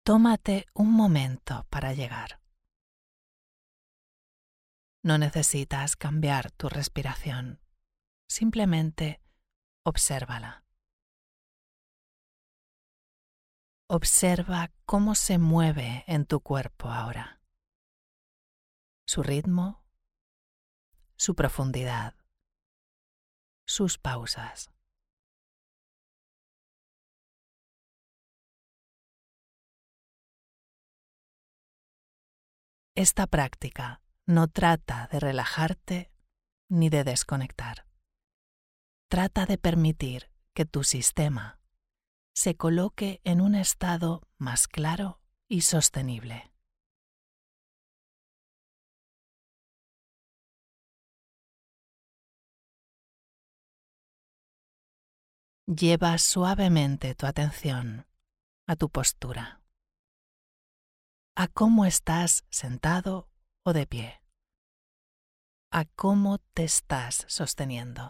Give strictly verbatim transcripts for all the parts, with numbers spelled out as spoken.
Tómate un momento para llegar. No necesitas cambiar tu respiración, simplemente obsérvala. Observa cómo se mueve en tu cuerpo ahora, su ritmo, su profundidad, sus pausas. Esta práctica no trata de relajarte ni de desconectar. Trata de permitir que tu sistema se coloque en un estado más claro y sostenible. Lleva suavemente tu atención a tu postura, a cómo estás sentado o de pie, a cómo te estás sosteniendo.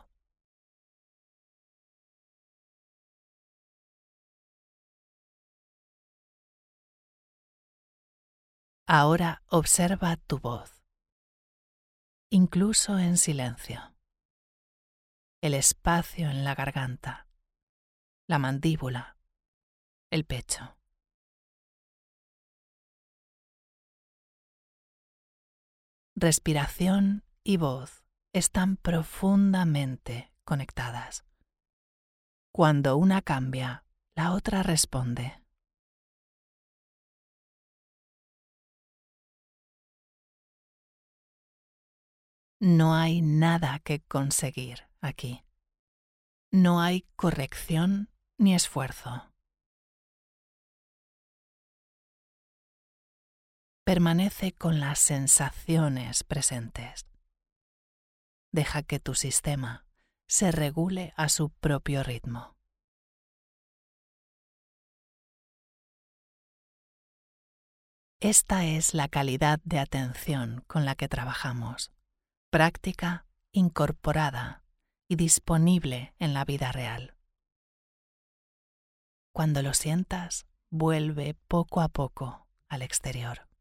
Ahora observa tu voz, incluso en silencio, el espacio en la garganta, la mandíbula, el pecho. Respiración y voz están profundamente conectadas. Cuando una cambia, la otra responde. No hay nada que conseguir aquí. No hay corrección ni esfuerzo. Permanece con las sensaciones presentes. Deja que tu sistema se regule a su propio ritmo. Esta es la calidad de atención con la que trabajamos. Práctica incorporada y disponible en la vida real. Cuando lo sientas, vuelve poco a poco al exterior.